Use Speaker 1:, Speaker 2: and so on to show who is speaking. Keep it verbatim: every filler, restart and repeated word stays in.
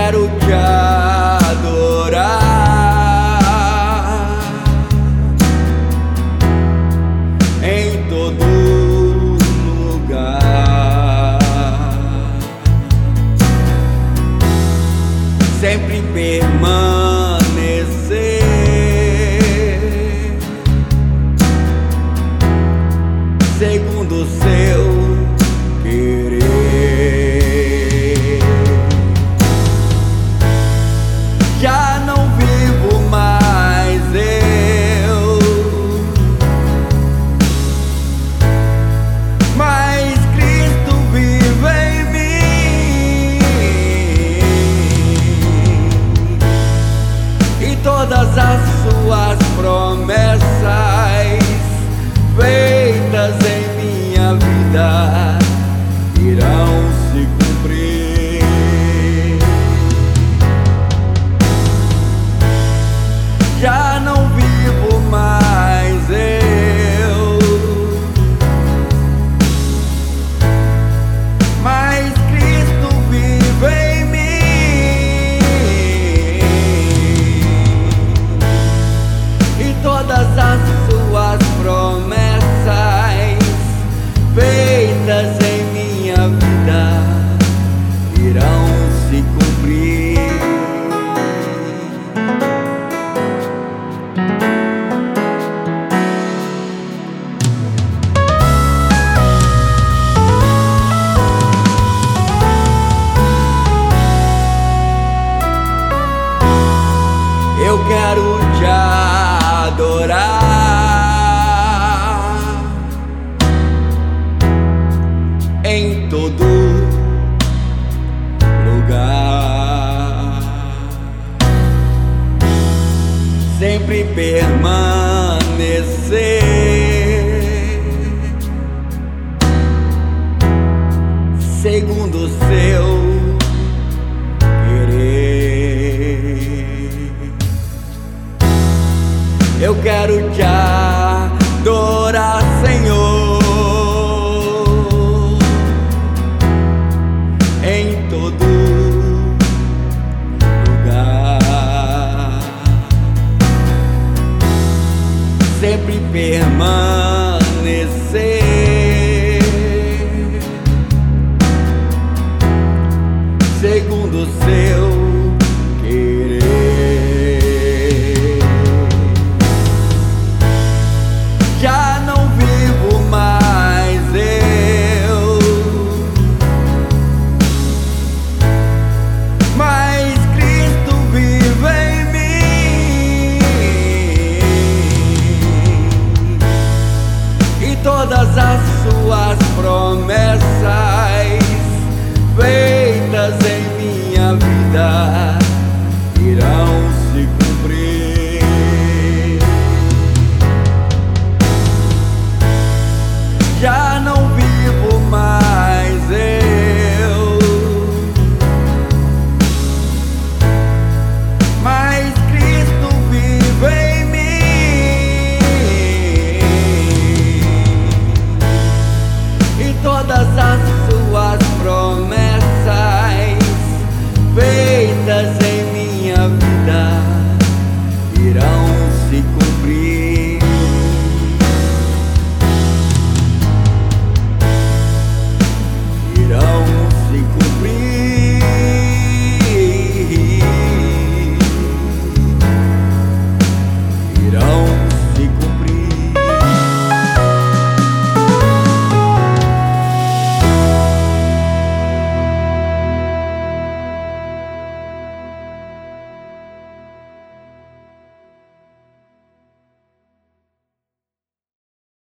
Speaker 1: quero te adorar em todo lugar, sempre permanecer segundo o seu querer. Já não vivo mais eu, mas Cristo vive em mim, e todas as suas promessas feitas em minha vida irão se cumprir. Já não vivo mais eu, mas Cristo vive em mim, e todas as suas promessas feitas em minha vida irão se cumprir. Eu quero te adorar em todo lugar, sempre permanecer segundo o seu querer. Eu quero te adorar